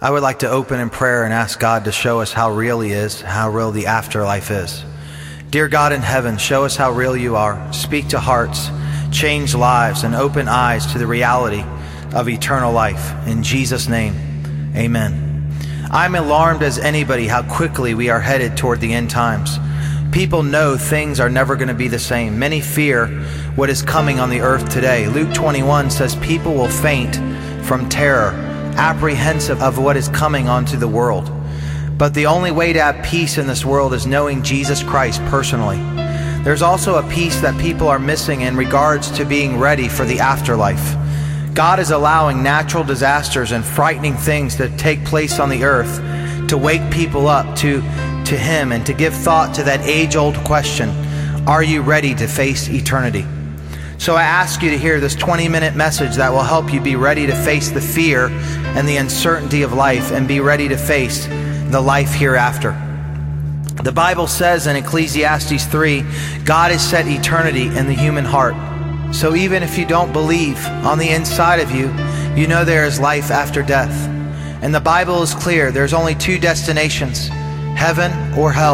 I would like to open in prayer and ask God to show us how real He is, how real the afterlife is. Dear God in heaven, show us how real You are. Speak to hearts, change lives, and open eyes to the reality of eternal life. In Jesus' name, amen. I'm alarmed as anybody how quickly we are headed toward the end times. People know things are never going to be the same. Many fear what is coming on the earth today. Luke 21 says people will faint from terror, apprehensive of what is coming onto the world. But the only way to have peace in this world is knowing Jesus Christ personally. There's also a peace that people are missing in regards to being ready for the afterlife. God is allowing natural disasters and frightening things to take place on the earth to wake people up to Him and to give thought to that age-old question, are you ready to face eternity? So I ask you to hear this 20-minute message that will help you be ready to face the fear and the uncertainty of life and be ready to face the life hereafter. The Bible says in Ecclesiastes 3, God has set eternity in the human heart. So even if you don't believe, on the inside of you, you know there is life after death. And the Bible is clear, there's only two destinations, heaven or hell.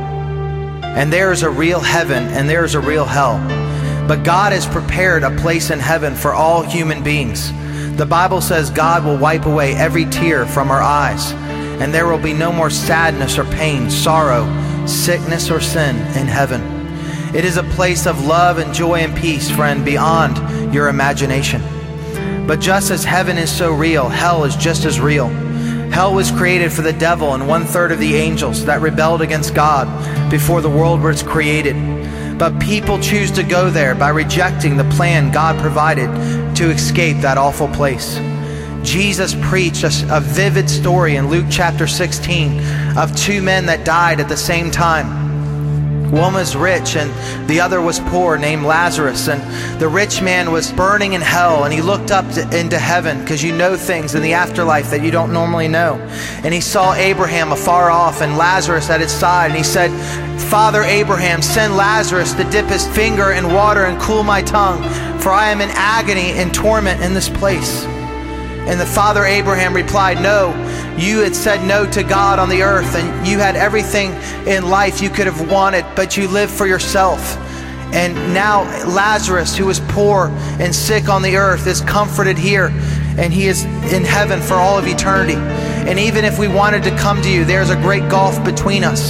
And there is a real heaven and there is a real hell. But God has prepared a place in heaven for all human beings. The Bible says God will wipe away every tear from our eyes, and there will be no more sadness or pain, sorrow, sickness or sin in heaven. It is a place of love and joy and peace, friend, beyond your imagination. But just as heaven is so real, hell is just as real. Hell was created for the devil and 1/3 of the angels that rebelled against God before the world was created. But people choose to go there by rejecting the plan God provided to escape that awful place. Jesus preached a vivid story in Luke chapter 16 of two men that died at the same time. One was rich and the other was poor, named Lazarus. And the rich man was burning in hell, and he looked up into heaven, because you know things in the afterlife that you don't normally know. And he saw Abraham afar off and Lazarus at his side, and he said, Father Abraham, send Lazarus to dip his finger in water and cool my tongue, for I am in agony and torment in this place. And the Father Abraham replied, no, you had said no to God on the earth, and you had everything in life you could have wanted, but you lived for yourself. And now Lazarus, who was poor and sick on the earth, is comforted here, and he is in heaven for all of eternity. And even if we wanted to come to you, there's a great gulf between us.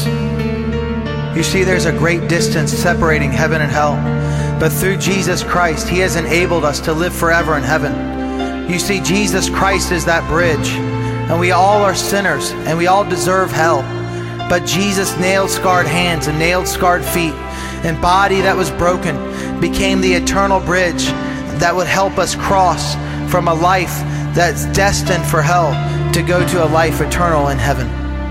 You see, there's a great distance separating heaven and hell. But through Jesus Christ, He has enabled us to live forever in heaven. You see, Jesus Christ is that bridge, and we all are sinners, and we all deserve hell. But Jesus' nail-scarred hands and nail-scarred feet and body that was broken became the eternal bridge that would help us cross from a life that's destined for hell to go to a life eternal in heaven.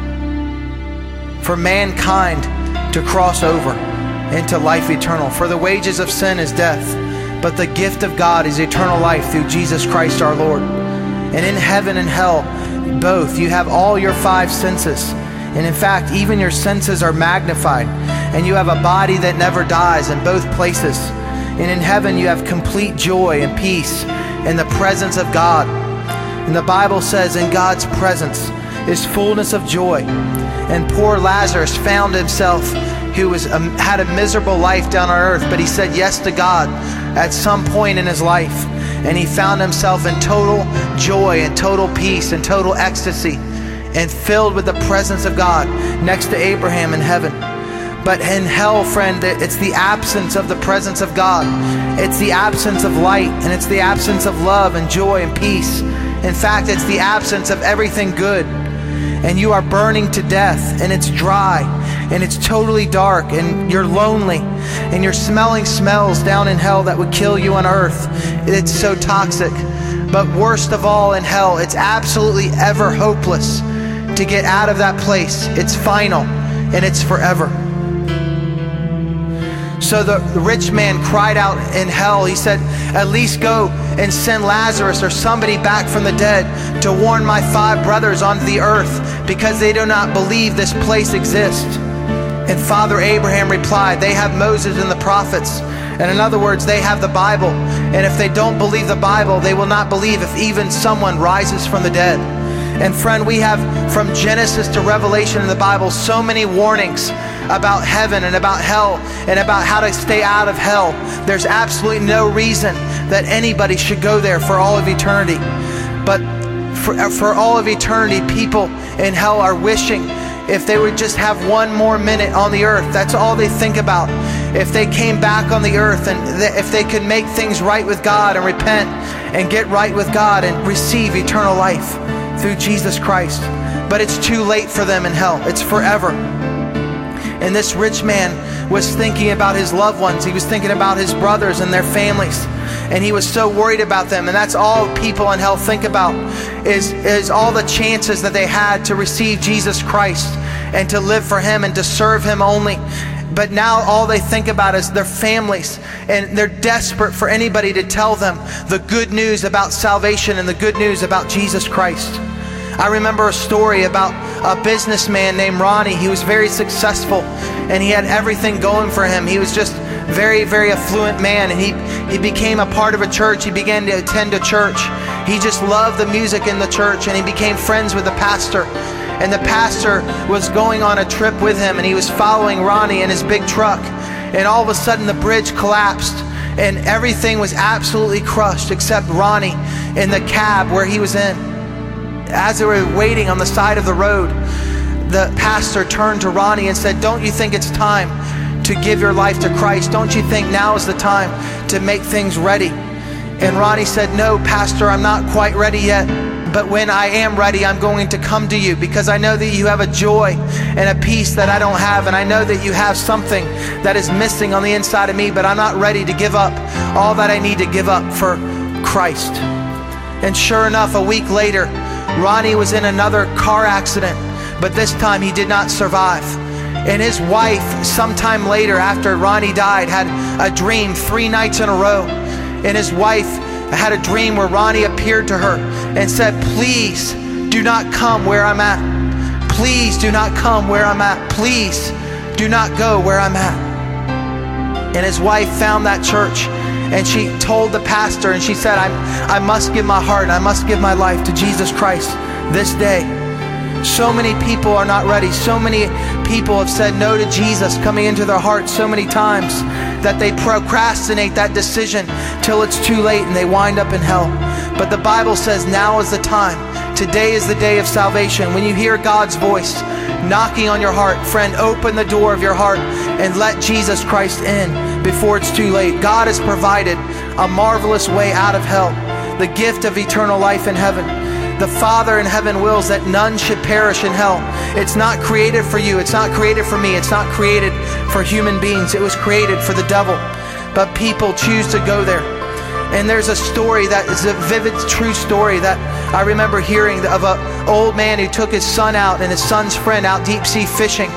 For mankind to cross over into life eternal. For the wages of sin is death, but the gift of God is eternal life through Jesus Christ our Lord. And in heaven and hell, both, you have all your five senses. And in fact, even your senses are magnified. And you have a body that never dies in both places. And in heaven, you have complete joy and peace in the presence of God. And the Bible says in God's presence is fullness of joy. And poor Lazarus found himself, who had a miserable life down on earth, but he said yes to God at some point in his life. And he found himself in total joy and total peace and total ecstasy and filled with the presence of God next to Abraham in heaven. But in hell, friend, it's the absence of the presence of God. It's the absence of light, and it's the absence of love and joy and peace. In fact, it's the absence of everything good. And you are burning to death, and it's dry, and it's totally dark, and you're lonely, and you're smelling smells down in hell that would kill you on earth. It's so toxic. But worst of all, in hell, it's absolutely ever hopeless to get out of that place. It's final, and it's forever. So the rich man cried out in hell. He said, at least go and send Lazarus or somebody back from the dead to warn my 5 brothers on the earth, because they do not believe this place exists. And Father Abraham replied, they have Moses and the prophets. And in other words, they have the Bible. And if they don't believe the Bible, they will not believe if even someone rises from the dead. And friend, we have from Genesis to Revelation in the Bible so many warnings about heaven and about hell and about how to stay out of hell. There's absolutely no reason that anybody should go there for all of eternity. But for all of eternity, people in hell are wishing if they would just have one more minute on the earth. That's all they think about. If they came back on the earth and if they could make things right with God and repent and get right with God and receive eternal life through Jesus Christ. But it's too late for them in hell. It's forever. And this rich man was thinking about his loved ones. He was thinking about his brothers and their families. And he was so worried about them. And that's all people in hell think about is all the chances that they had to receive Jesus Christ and to live for him and to serve him only. But now all they think about is their families, and they're desperate for anybody to tell them the good news about salvation and the good news about Jesus Christ. I remember a story about a businessman named Ronnie. He was very successful and he had everything going for him. He was just very, very affluent man, and he became a part of a church. He began to attend a church. He just loved the music in the church, and he became friends with the pastor. And the pastor was going on a trip with him, and he was following Ronnie in his big truck. And all of a sudden the bridge collapsed and everything was absolutely crushed except Ronnie in the cab where he was in. As they were waiting on the side of the road, the pastor turned to Ronnie and said, "Don't you think it's time to give your life to Christ? Don't you think now is the time to make things ready?" And Ronnie said, "No, Pastor, I'm not quite ready yet. But when I am ready, I'm going to come to you because I know that you have a joy and a peace that I don't have. And I know that you have something that is missing on the inside of me, but I'm not ready to give up all that I need to give up for Christ." And sure enough, a week later, Ronnie was in another car accident, but this time he did not survive. And his wife, sometime later after Ronnie died, had a dream 3 nights in a row. And his wife had a dream where Ronnie appeared to her and said, "Please do not come where I'm at. Please do not come where I'm at. Please do not go where I'm at." And his wife found that church and she told the pastor and she said, I must give my heart, I must give my life to Jesus Christ this day. So many people are not ready. So many people have said no to Jesus coming into their hearts so many times that they procrastinate that decision till it's too late and they wind up in hell. But the Bible says now is the time. Today is the day of salvation. When you hear God's voice knocking on your heart, friend, open the door of your heart and let Jesus Christ in before it's too late. God has provided a marvelous way out of hell, the gift of eternal life in heaven. The Father in heaven wills that none should perish in hell. It's not created for you. It's not created for me. It's not created for human beings. It was created for the devil. But people choose to go there. And there's a story that is a vivid, true story that I remember hearing of an old man who took his son out and his son's friend out deep sea fishing.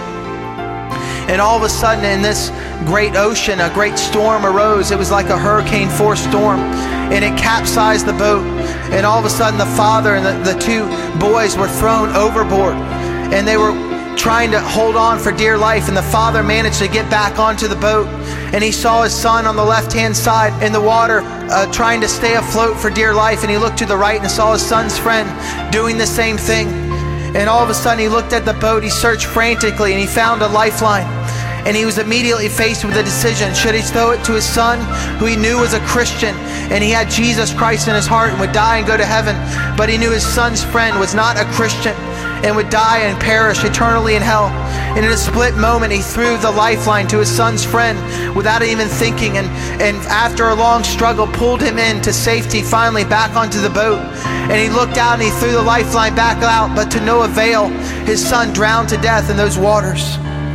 And all of a sudden in this great ocean, a great storm arose. It was like a hurricane force storm. And it capsized the boat. And all of a sudden the father and the 2 boys were thrown overboard. And they were trying to hold on for dear life. And the father managed to get back onto the boat. And he saw his son on the left-hand side in the water trying to stay afloat for dear life. And he looked to the right and saw his son's friend doing the same thing. And all of a sudden he looked at the boat. He searched frantically and he found a lifeline. And he was immediately faced with a decision. Should he throw it to his son, who he knew was a Christian, and he had Jesus Christ in his heart and would die and go to heaven, but he knew his son's friend was not a Christian and would die and perish eternally in hell. And in a split moment, he threw the lifeline to his son's friend without even thinking, and after a long struggle, pulled him into safety, finally back onto the boat. And he looked out and he threw the lifeline back out, but to no avail. His son drowned to death in those waters.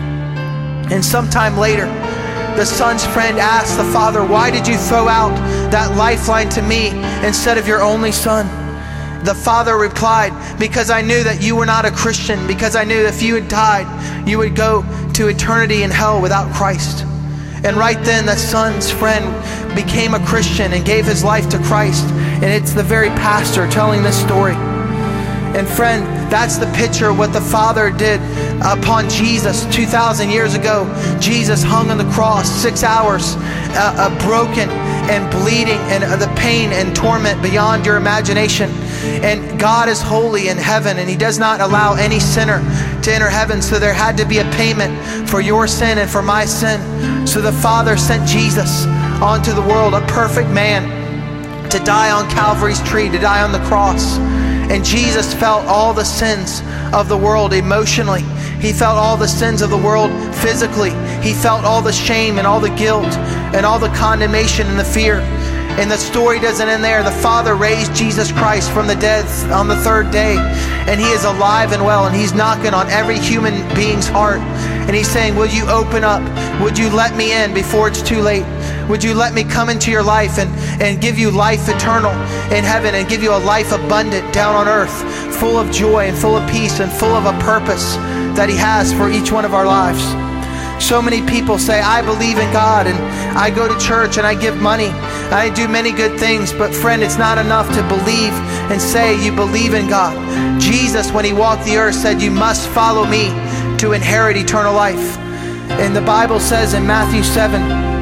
And sometime later, the son's friend asked the father, "Why did you throw out that lifeline to me instead of your only son?" The father replied, "Because I knew that you were not a Christian, because I knew if you had died, you would go to eternity in hell without Christ." And right then, the son's friend became a Christian and gave his life to Christ. And it's the very pastor telling this story. And friend, that's the picture of what the Father did upon Jesus 2,000 years ago. Jesus hung on the cross 6 hours, broken and bleeding, and the pain and torment beyond your imagination. And God is holy in heaven, and he does not allow any sinner to enter heaven. So there had to be a payment for your sin and for my sin. So the Father sent Jesus onto the world, a perfect man, to die on Calvary's tree, to die on the cross. And Jesus felt all the sins of the world emotionally. He felt all the sins of the world physically. He felt all the shame and all the guilt and all the condemnation and the fear. And the story doesn't end there. The Father raised Jesus Christ from the dead on the third day. And he is alive and well. And he's knocking on every human being's heart. And he's saying, will you open up? Would you let me in before it's too late? Would you let me come into your life and give you life eternal in heaven, and give you a life abundant down on earth, full of joy and full of peace and full of a purpose that he has for each one of our lives? So many people say, I believe in God, and I go to church, and I give money, and I do many good things. But friend, it's not enough to believe and say you believe in God. Jesus, when he walked the earth, said, you must follow me to inherit eternal life. And the Bible says in Matthew 7,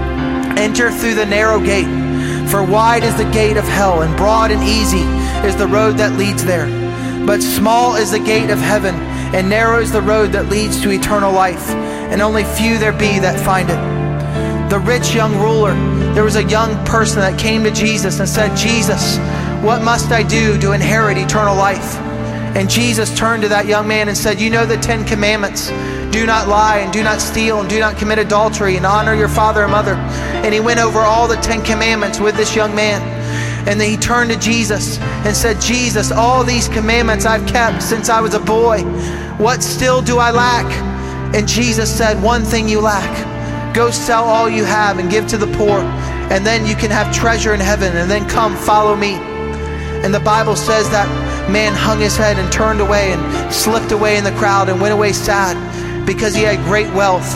enter through the narrow gate, for wide is the gate of hell, and broad and easy is the road that leads there. But small is the gate of heaven, and narrow is the road that leads to eternal life, and only few there be that find it. The rich young ruler, there was a young person that came to Jesus and said, Jesus, what must I do to inherit eternal life? And Jesus turned to that young man and said, you know the 10 commandments. Do not lie, and do not steal, and do not commit adultery, and honor your father and mother. And he went over all the 10 commandments with this young man. And then he turned to Jesus and said, Jesus, all these commandments I've kept since I was a boy. What still do I lack? And Jesus said, one thing you lack. Go sell all you have and give to the poor, and then you can have treasure in heaven, and then come follow me. And the Bible says that man hung his head and turned away and slipped away in the crowd and went away sad, because he had great wealth.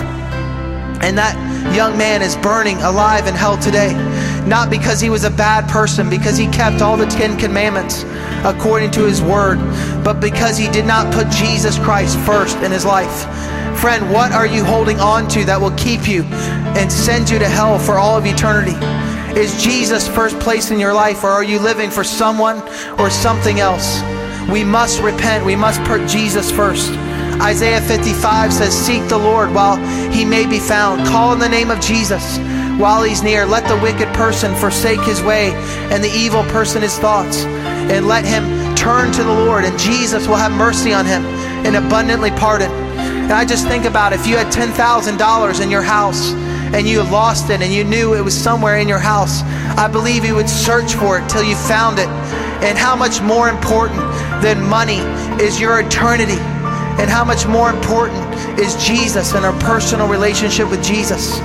And that young man is burning alive in hell today, not because he was a bad person, because he kept all the 10 commandments according to his word, but because he did not put Jesus Christ first in his life. Friend, what are you holding on to that will keep you and send you to hell for all of eternity? Is Jesus first place in your life, or are you living for someone or something else? We must repent. We must put Jesus first. Isaiah 55 says, seek the Lord while he may be found. Call in the name of Jesus while he's near. Let the wicked person forsake his way, and the evil person his thoughts. And let him turn to the Lord, and Jesus will have mercy on him and abundantly pardon. And I just think about if you had $10,000 in your house, and you lost it, and you knew it was somewhere in your house, I believe you would search for it till you found it. And how much more important than money is your eternity? And how much more important is Jesus and our personal relationship with Jesus?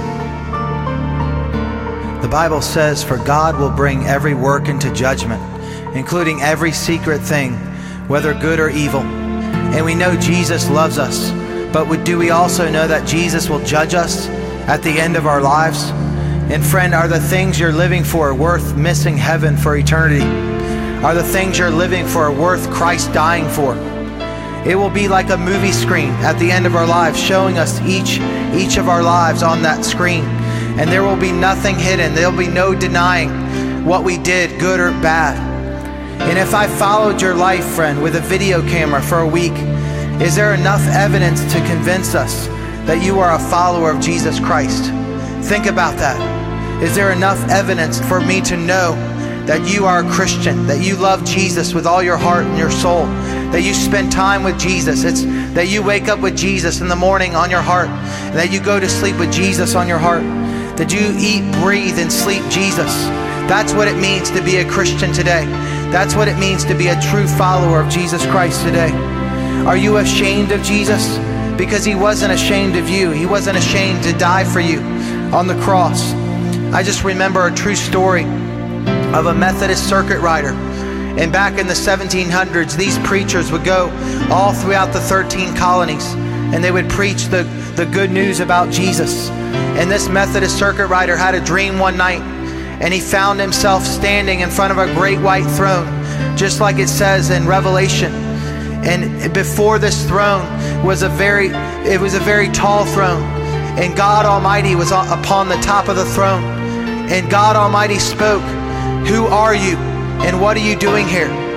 The Bible says, for God will bring every work into judgment, including every secret thing, whether good or evil. And we know Jesus loves us, but do we also know that Jesus will judge us at the end of our lives? And friend, are the things you're living for worth missing heaven for eternity? Are the things you're living for worth Christ dying for? It will be like a movie screen at the end of our lives, showing us each of our lives on that screen. And there will be nothing hidden. There will be no denying what we did, good or bad. And if I followed your life, friend, with a video camera for a week, is there enough evidence to convince us that you are a follower of Jesus Christ? Think about that. Is there enough evidence for me to know that you are a Christian, that you love Jesus with all your heart and your soul, that you spend time with Jesus? It's that you wake up with Jesus in the morning on your heart, and that you go to sleep with Jesus on your heart, that you eat, breathe, and sleep Jesus. That's what it means to be a Christian today. That's what it means to be a true follower of Jesus Christ today. Are you ashamed of Jesus? Because he wasn't ashamed of you. He wasn't ashamed to die for you on the cross. I just remember a true story of a Methodist circuit rider. And back in the 1700s, these preachers would go all throughout the 13 colonies, and they would preach the good news about Jesus. And this Methodist circuit rider had a dream one night, and he found himself standing in front of a great white throne, just like it says in Revelation. And before this throne was a very tall throne, and God Almighty was upon the top of the throne. And God Almighty spoke, "Who are you, and what are you doing here?"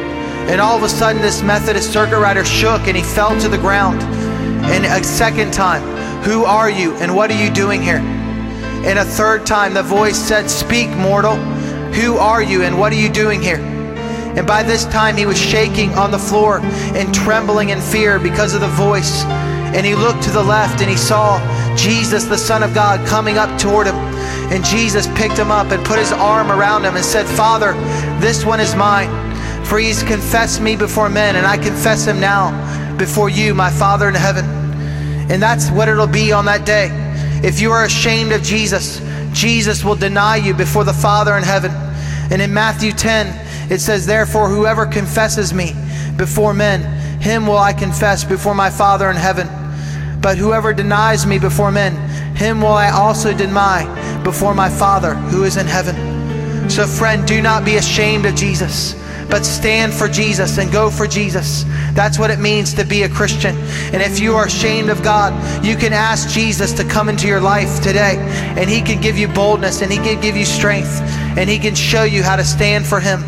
And all of a sudden this Methodist circuit rider shook and he fell to the ground. And a second time, who are you and what are you doing here? And a third time the voice said, speak, mortal. Who are you and what are you doing here? And by this time he was shaking on the floor and trembling in fear because of the voice. And he looked to the left and he saw Jesus, the Son of God, coming up toward him. And Jesus picked him up and put his arm around him and said, Father, this one is mine. For he's confessed me before men, and I confess him now before you, my Father in heaven. And that's what it'll be on that day. If you are ashamed of Jesus, Jesus will deny you before the Father in heaven. And in Matthew 10, it says, therefore, whoever confesses me before men, him will I confess before my Father in heaven. But whoever denies me before men, him will I also deny before my Father who is in heaven. So friend, do not be ashamed of Jesus, but stand for Jesus and go for Jesus. That's what it means to be a Christian. And if you are ashamed of God, you can ask Jesus to come into your life today, and he can give you boldness, and he can give you strength, and he can show you how to stand for him.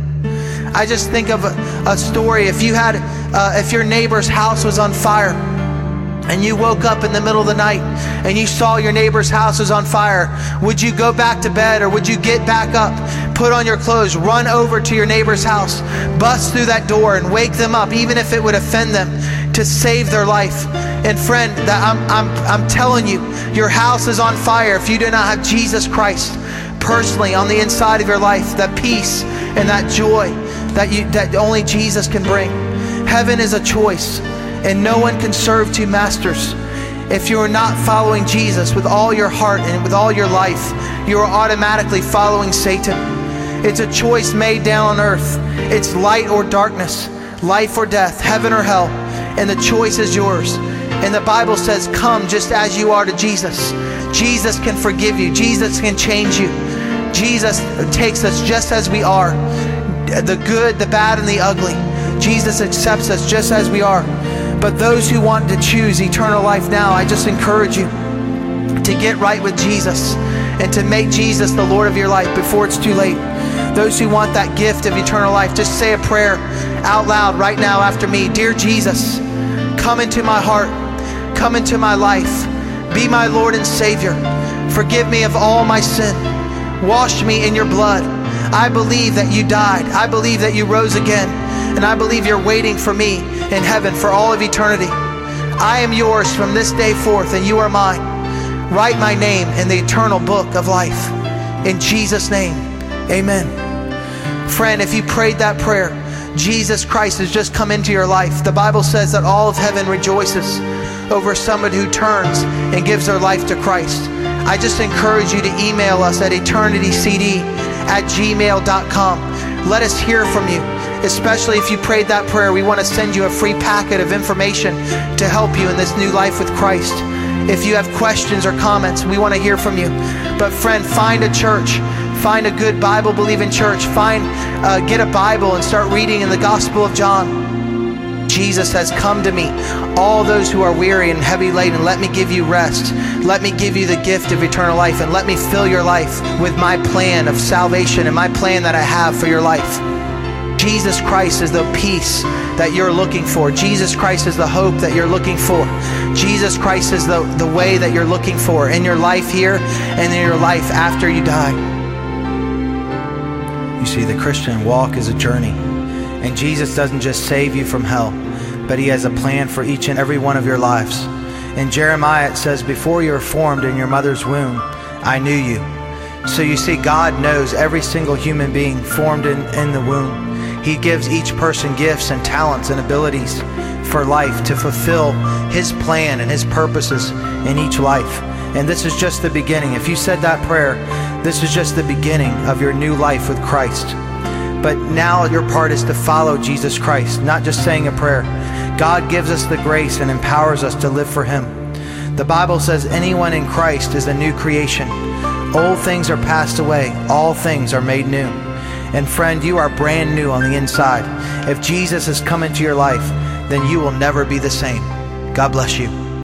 I just think of a story. If your neighbor's house was on fire, and you woke up in the middle of the night and you saw your neighbor's house was on fire, would you go back to bed, or would you get back up, put on your clothes, run over to your neighbor's house, bust through that door and wake them up, even if it would offend them, to save their life? And friend, I'm telling you, your house is on fire if you do not have Jesus Christ personally on the inside of your life, that peace and that joy that only Jesus can bring. Heaven is a choice. And no one can serve two masters. If you are not following Jesus with all your heart and with all your life, you are automatically following Satan. It's a choice made down on earth. It's light or darkness, life or death, heaven or hell. And the choice is yours. And the Bible says, come just as you are to Jesus. Jesus can forgive you. Jesus can change you. Jesus takes us just as we are. The good, the bad, and the ugly. Jesus accepts us just as we are. But those who want to choose eternal life now, I just encourage you to get right with Jesus and to make Jesus the Lord of your life before it's too late. Those who want that gift of eternal life, just say a prayer out loud right now after me. Dear Jesus, come into my heart, come into my life, be my Lord and Savior. Forgive me of all my sin. Wash me in your blood. I believe that you died. I believe that you rose again. And I believe you're waiting for me in heaven for all of eternity. I am yours from this day forth, and you are mine. Write my name in the eternal book of life. In Jesus' name, amen. Friend, if you prayed that prayer, Jesus Christ has just come into your life. The Bible says that all of heaven rejoices over someone who turns and gives their life to Christ. I just encourage you to email us at eternitycd@gmail.com. Let us hear from you. Especially if you prayed that prayer, we want to send you a free packet of information to help you in this new life with Christ. If you have questions or comments, we want to hear from you. But friend, find a church. Find a good Bible-believing church. Get a Bible and start reading in the Gospel of John. Jesus says, come to me, all those who are weary and heavy laden, let me give you rest. Let me give you the gift of eternal life, and let me fill your life with my plan of salvation and my plan that I have for your life. Jesus Christ is the peace that you're looking for. Jesus Christ is the hope that you're looking for. Jesus Christ is the way that you're looking for in your life here and in your life after you die. You see, the Christian walk is a journey. And Jesus doesn't just save you from hell, but he has a plan for each and every one of your lives. In Jeremiah it says, before you were formed in your mother's womb, I knew you. So you see, God knows every single human being formed in the womb. He gives each person gifts and talents and abilities for life to fulfill his plan and his purposes in each life. And this is just the beginning. If you said that prayer, this is just the beginning of your new life with Christ. But now your part is to follow Jesus Christ, not just saying a prayer. God gives us the grace and empowers us to live for him. The Bible says anyone in Christ is a new creation. Old things are passed away. All things are made new. And friend, you are brand new on the inside. If Jesus has come into your life, then you will never be the same. God bless you.